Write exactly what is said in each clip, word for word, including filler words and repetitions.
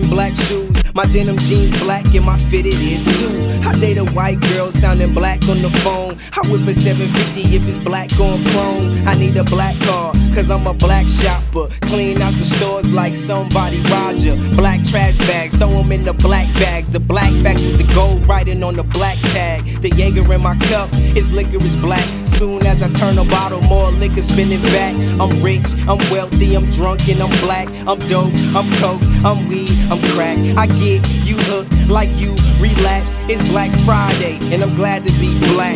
black shoes. My denim jeans black and my fitted is too. I date a white girl sounding black on the phone. I whip a seven fifty if it's black on chrome. I need a black car, cause I'm a black shopper. Clean out the stores like somebody Roger. Black trash bags, throw them in the black bags. The black bags with the gold writing on the black tag. The Jaeger in my cup, its liquor is black. Soon as I turn a bottle, more liquor spinning back. I'm rich, I'm wealthy, I'm drunk and I'm black. I'm dope, I'm coke, I'm weed, I'm crack. I get you hooked like you relapse. It's Black Friday and I'm glad to be black.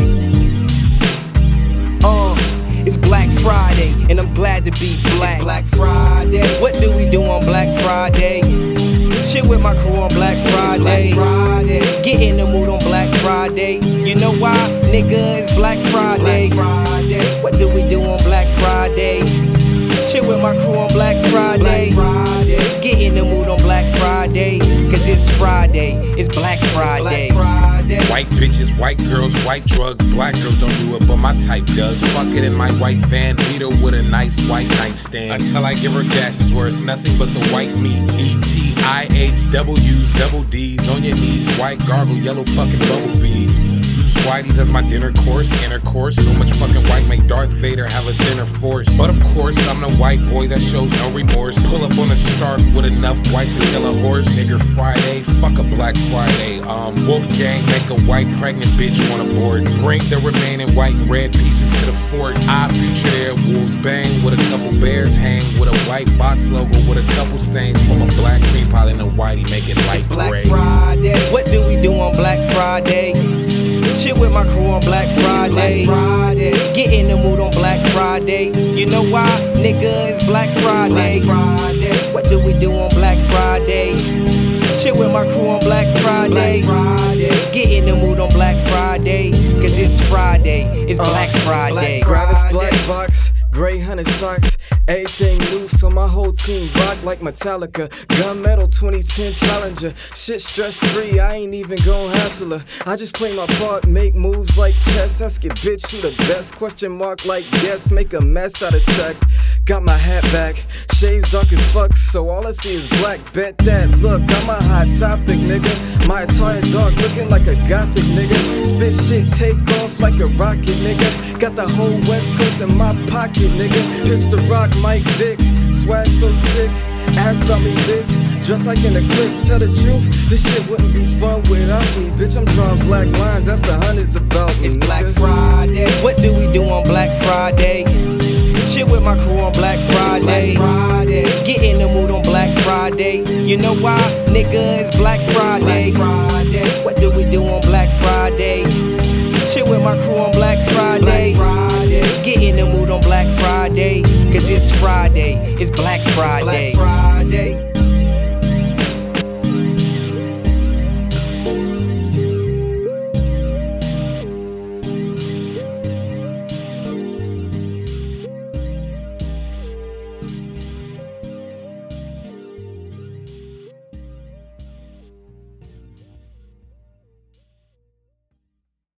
Uh, it's Black Friday and I'm glad to be black. It's Black Friday. What do we do on Black Friday? Chill with my crew on Black Friday. Friday. Get in the mood on Black Friday. You know why? Nigga, it's Black Friday. It's Black Friday. What do we do on Black Friday? Chill with my crew on Black Friday. Friday. Get in the mood on Black Friday. Cause it's Friday. It's Black Friday. It's Black Friday. White bitches, white girls, white drugs. Black girls don't do it, but my type does. Fuck it in my white van, meet her with a nice white nightstand. Until I give her gashes where it's nothing but the white meat. E T I H, double U's, double D's. On your knees, white gargle, yellow fucking bubble bees. Use whiteys as my dinner course, intercourse. So much fucking white make Darth Vader have a dinner force. But of course, I'm the white boy that shows no remorse. Pull up on a Stark with enough white to kill a horse. Nigger Friday, fuck a Black Friday. Um, Wolfgang make a white pregnant bitch on a board. Bring the remaining white and red pieces to the fort. I feature there, wolves bang with a couple bears hang with a white box logo with a couple stains from a black cream pie and a whitey make it light it's Black gray. Friday. What do we do on Black Friday? Chill with my crew on Black Friday. Friday. Get in the mood on Black Friday. You know why? Nigga, it's Black Friday. It's Black Friday. What do we do on Black Friday? Chill with my crew on Black Friday. Friday. Get in the mood on Black Friday. Cause it's Friday. It's Black uh, Friday. Grab this black box, gray hunted socks. Everything loose on my whole team, rock like Metallica. Gunmetal twenty ten Challenger. Shit stress free, I ain't even gon' hassle her. I just play my part, make moves like chess. Ask your bitch who the best, question mark like guess. Make a mess out of tracks. Got my hat back, shades dark as fuck, so all I see is black. Bet that, look, I'm a hot topic, nigga. My attire dark, looking like a gothic, nigga. Spit shit, take off like a rocket, nigga. Got the whole West Coast in my pocket, nigga. Pitch the rock, Mike Vick, swag so sick. Ask about me, bitch, dressed like an eclipse. Tell the truth, this shit wouldn't be fun without me, bitch. I'm drawing black lines, that's the hundreds about me. It's nigga. Black Friday. What do we do on Black Friday? Chill with my crew on Black Friday. Friday. Get in the mood on Black Friday. You know why? Nigga, it's Black Friday. It's Black Friday. What do we do on Black Friday? Chill with my crew on Black Friday. It's Black Friday. Get in the mood on Black Friday. Cause it's Friday. It's Black Friday.